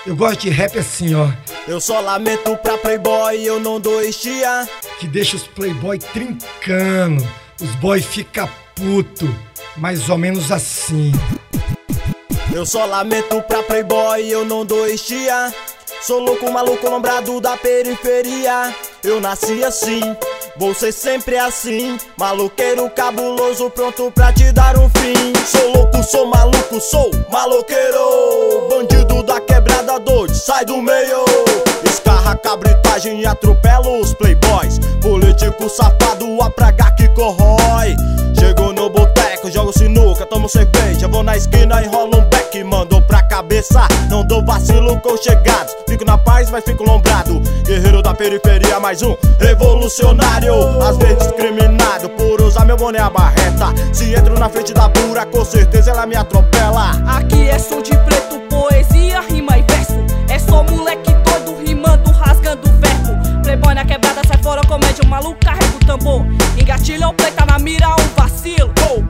Eu gosto de rap assim, ó. Eu só lamento pra playboy, eu não dou estia. Que deixa os playboy trincando. Os boy fica puto, mais ou menos assim. Eu só lamento pra playboy, eu não dou estia. Sou louco, maluco, lombrado da periferia. Eu nasci assim, vou ser sempre assim. Maloqueiro cabuloso, pronto pra te dar um fim. Sou louco, sou maluco, sou maloqueiro. Bandido da quebrada doido, sai do meio. Escarra cabritagem e atropela os playboys. Político safado, a praga que corrói. Chego no boteco, jogo sinuca, tomo cerveja. Vou na esquina, enrolo um beck, mando pra cabeça. Não dou vacilo com chegados. Fico na paz, mas fico lombrado. Guerreiro da periferia, mais um revolucionário. Às vezes discriminado por usar meu boné a barreta. Se entro na frente da pura, com certeza ela me atropela. Aqui é som de preto, poesia, rima e verso. É só moleque doido, rimando, rasgando verbo. Playboy na quebrada, sai fora, comédia, o maluco carrega o tambor. Engatilha o play, tá na mira, um vacilo.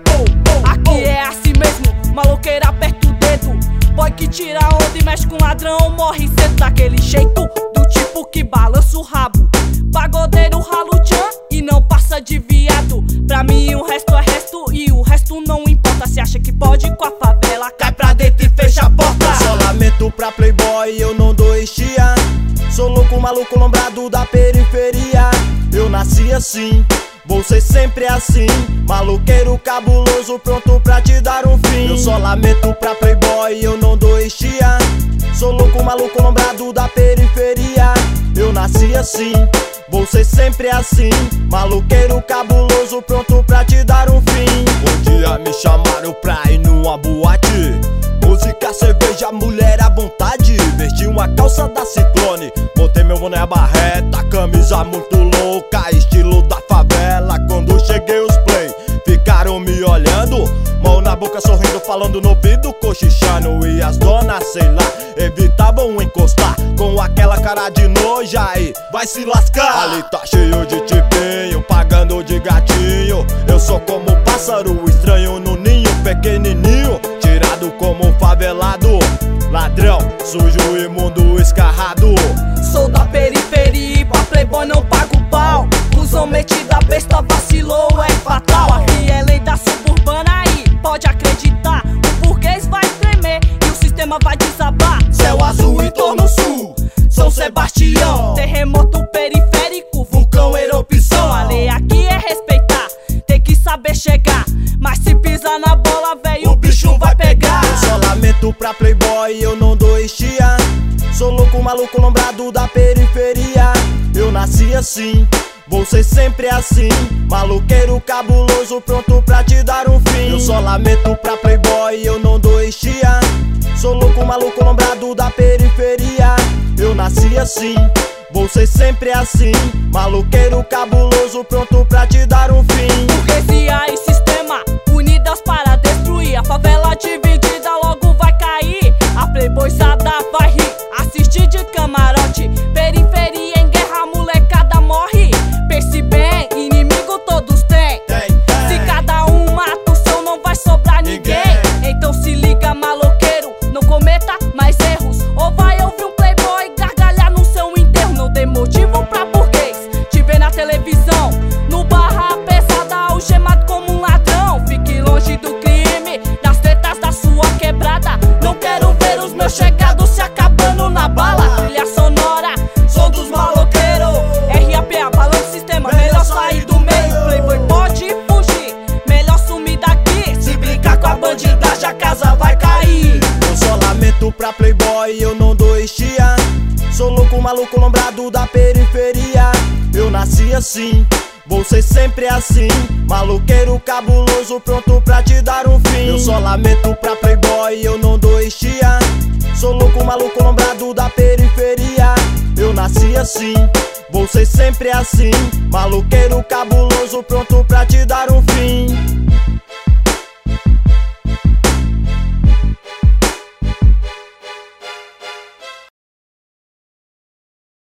Aqui é assim mesmo, maloqueira aperta o dedo. Boy que tira onda e mexe com ladrão, morre cedo daquele jeito, do tipo que balança o rabo. Pagodeiro rala o tchan e não passa de viado. Pra mim o resto é resto e o resto não importa. Se acha que pode com a favela, cai pra dentro e fecha a porta. Só lamento pra playboy, eu não dou estia. Sou louco, maluco, lombrado da periferia. Eu nasci assim, vou ser sempre assim. Maloqueiro cabuloso, pronto pra te dar um fim. Eu só lamento pra playboy, eu não dou estia. Sou louco, maluco, lombrado da periferia. Eu nasci assim, vou ser sempre assim. Maloqueiro cabuloso, pronto pra te dar um fim. Um dia me chamaram pra ir numa boate. Música, cerveja, mulher à vontade. Vesti uma calça da Ciclone, botei meu boné a barreta. Camisa muito louca, estilo da favela. Quando cheguei os play, ficaram me olhando. Mão na boca, sorrindo, falando no ouvido, cochichando. E as donas, sei lá, evitavam encostar com aquela cara de nojo aí, vai se lascar. Ali tá cheio de tipinho, pagando de gatinho. Eu sou como pássaro estranho no ninho, pequenininho, tirado como favelado. Ladrão, sujo, imundo, escarrado. Sou da periferia e pra playboy não pago pau. Cusão metida, besta, vacilou, é fatal. Aqui é lei da suburbana aí, pode acreditar. O burguês vai tremer e o sistema vai desabar. Céu azul em torno sul, São Sebastião. Terremoto periférico, vulcão erupção. A lei aqui é respeitar, tem que saber chegar. Mas se pisar na bola, velho, o bicho vai pegar. Eu só lamento pra playboy, eu não dou estia. Sou louco, maluco, lombrado da periferia. Eu nasci assim, vou ser sempre assim. Maloqueiro cabuloso, pronto pra te dar um fim. Eu só lamento pra playboy, eu não dou estia. Sou louco, maluco, lombrado da periferia. Eu nasci assim, vou ser sempre assim. Maloqueiro cabuloso, pronto pra te dar um fim. Burguesia e sistema, unidas para destruir. A favela dividida logo vai cair. A playboyzada vai rir, assistir de camarote. Periferia em guerra, molecada morre. Pense bem, inimigo todos têm. Se cada um mata o seu, não vai sobrar ninguém. Então se liga, maloqueiro, não cometa mais erros. Ou vai ouvir um playboy gargalhar no seu enterro. Não tem motivo pra burguês te ver na televisão, no barra pesada, algemado como um ladrão. Fique longe do crime, das tretas da sua quebrada. Não quero ver os meus chegados se acabando na bala. Trilha sonora, som dos maloqueiros. RAP, balanço sistema, melhor sair do meio. Playboy pode fugir, melhor sumir daqui. Se brincar com a bandidagem, a casa vai cair. Eu só lamento pra playboy, eu não dou estia. Sou louco, maluco, lombrado da periferia. Eu nasci assim, vou ser sempre assim. Maloqueiro cabuloso, pronto pra te dar um fim. Eu só lamento pra playboy, eu não dou estia. Sou louco, maluco, lombrado da periferia. Eu nasci assim, vou ser sempre assim. Maloqueiro cabuloso, pronto pra te dar um fim.